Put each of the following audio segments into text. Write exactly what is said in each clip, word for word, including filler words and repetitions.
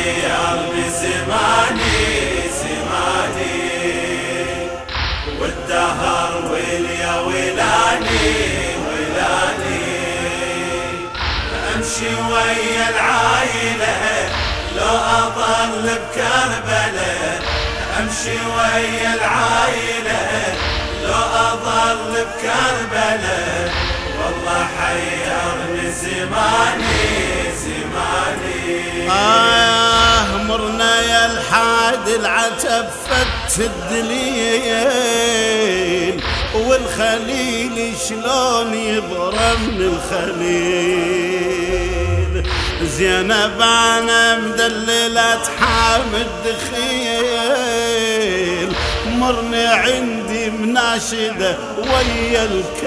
حير بزماني زماني، والدهر واليا ولاني ولاني. امشي ويا العايلة لو اظل بكربلة، امشي ويا العايلة لو اظل بكربلة. والله حيرني زماني زماني. آه مرنا يا الحاد العتب فت الدليل، والخليل شلون يبرى من الخليل. زينب انا مدللة حامد دخيل، مرني عندي مناشدة ويا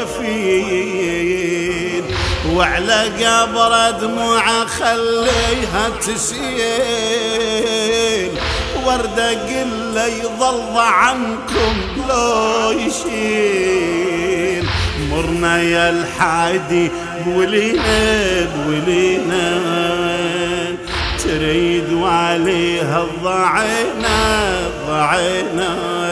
الكفيل، وعلى قبر دموعه خليها تسيل. وردة قله يظل عنكم لو يشيل. مرنا يا الحادي بولينا بولينا، تريد وعليها الضعينة ضعينة.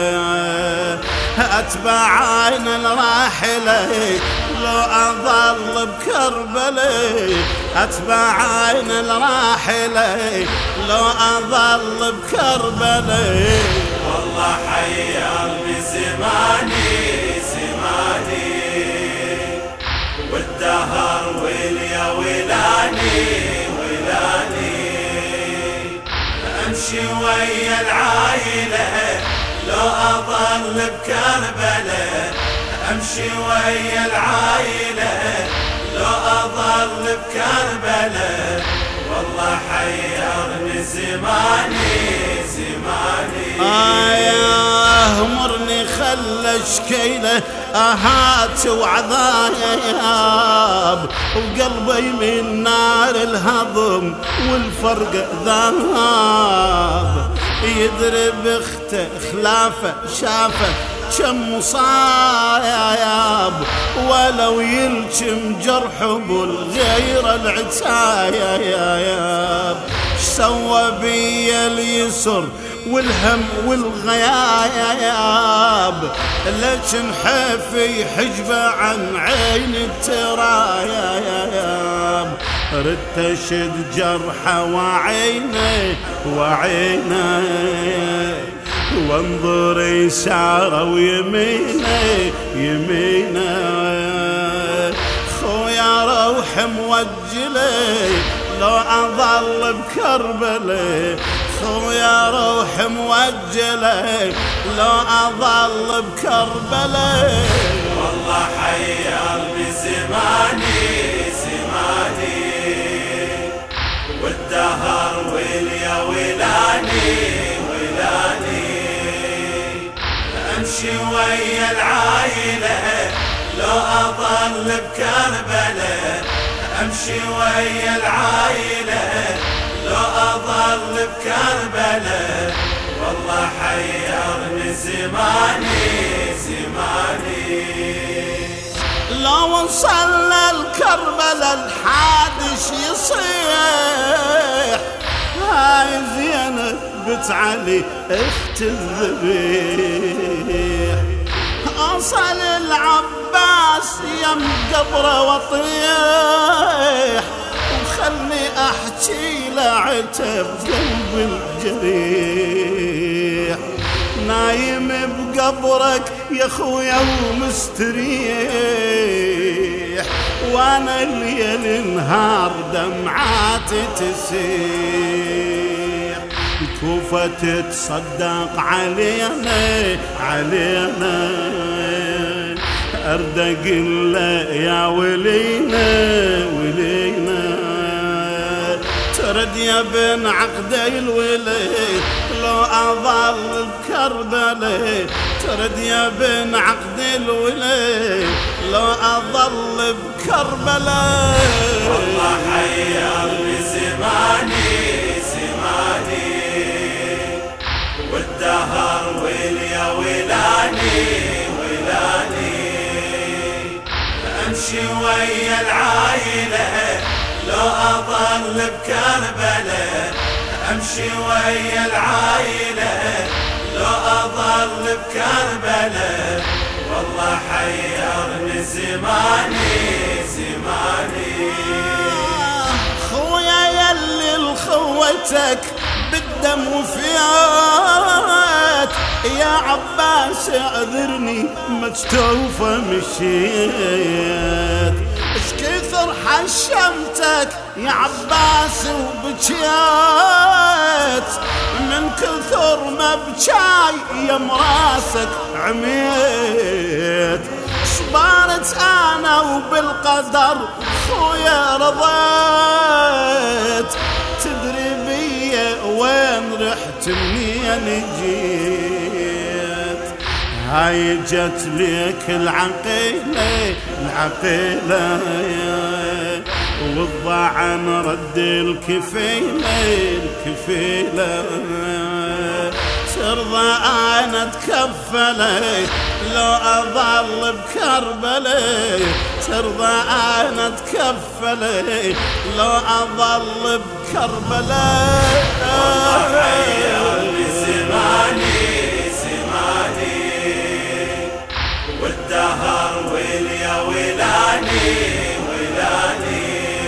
أتبع عين الراحلة لو أظل بكربلة، أتبع عين الراحلة لو أظل بكربلة. والله حير بزماني زماني، والدهر واليا ولاني ولاني. امشي ويا العايلة لو اظل بكربلة، امشي ويا العايلة لو اظل بكربلة. والله حيرني زماني زماني. آه مرني خلى شكيله اهات وعذاب، وقلبي من نار الهضم والفرق ذاب. يدرب اخته خلافه شافه كم مصايب، ولو يلجم جرحه بالغير العتايب. سوى بي اليسر والهم والغياب، لكن حفي حجبه عن عين الترايب. ردت اشد جرحه وعينه وعينه، وانظر يساره ويمينه يمينه. خويا روح موجله لو اظل بكربلة، خويا روح موجله لو اظل بكربلة. والله حير بزماني زماني، والدهر واليا ولاني ولاني. امشي ويا العايلة لو اظل بكربلة، امشي ويا العايلة لو اظل بكربلة. والله حيرني زماني زماني. لو وصلنا الكربلة الحادش يصيح، هاي زينب بنت علي اخت الذبيح. اوصل العباس يم قبره واطيح، وخلني احكي لعتب قلب الجريح. نايم بقبرك يا خويا ومستريح، وانا الليل نهار دمعاتي تسيح. الكوفة تتصدق علينا علينا، اردق له يا ولينا ولينا. ترد يا بن عقدي الولي لو اظل بكربلة، ترد يا بن عقدي الولي لو اظل بكربلة. والله حير بزماني زماني، والدهر واليا ولاني ولاني. امشي ويا العايلة لو اظل بكربلة، امشي ويا العايلة لو اظل بكربلة والله حيرني زماني زماني. خويا يلي لخوتك بالدم وفيات يا عباس اعذرني ما تستوفى مشيت. اش كثر حشمتك يا عباس وبكيت من كثر ما بجاي يا مراسك عميت. صبرت انا وبالقدر خويا رضيت تدري بيا وين رحت منين جيت. هاي جت ليك العقيلة العقيلة والضعن رد الكفيلة الكفيلة. ترضى انا اتكفلي لو اظل بكربلة ترضى انا اتكفلي لو اظل بكربلة. والله حيرني زماني زماني والدهر ويليا ويلاني ويلاني.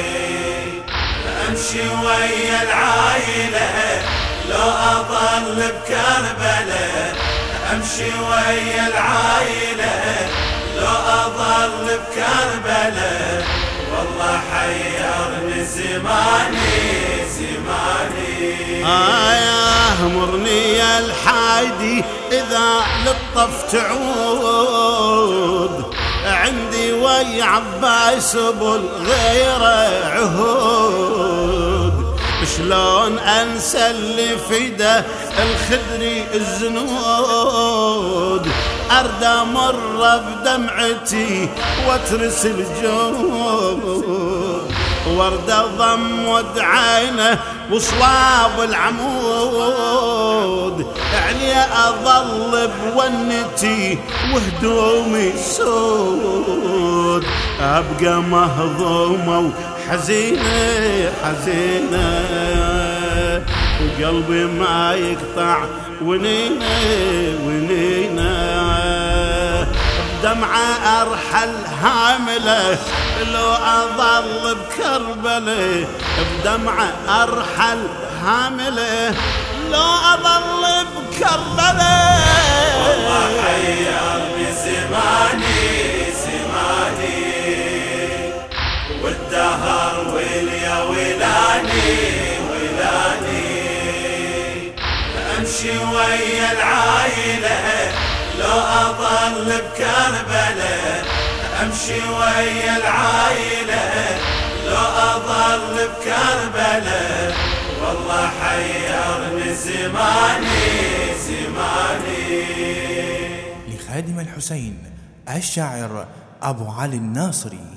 امشي ويا العايلة لو اظل بكربلة امشي ويا العايلة لو اظل بكربلة والله حيرني زماني زماني. آه يا مرني يا الحايدي إذا للطف تعود عندي ويا عباس بالغيرة عهود. شلون انسى اللي فيده الخدري الزنود ارد امر بدمعتي واترس الجود ورد ضمد عينه وصواب العمود علي اظل بونتي وهدومي سود ابقى مهضومه حزينة حزينة وقلبي ما يقطع ونينة ونينة. بدمعة أرحل هاملة لو أظل بكربلة بدمعة أرحل هاملة لو أظل بكربلة. والله حيرني زماني زماني والدهر ويليا ويلاني ويلاني. امشي ويا العايلة لو اظل بكربلة امشي ويا العايلة لو اظل بكربلة والله حيرني زماني زماني. لخادم الحسين الشاعر أبو علي الناصري.